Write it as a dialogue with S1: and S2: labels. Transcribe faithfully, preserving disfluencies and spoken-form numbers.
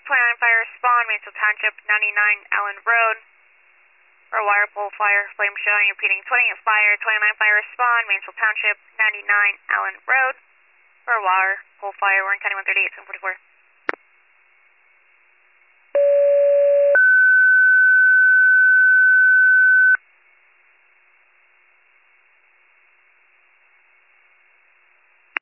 S1: twenty-nine fire, respond, Mansfield Township, ninety-nine Allen Road. For a wire pole fire, flame showing, repeating, twenty-eight fire, twenty-nine fire, respond, Mansfield Township, ninety-nine Allen Road. For a wire pole fire, Warren County one thirty-eight, seven forty-four.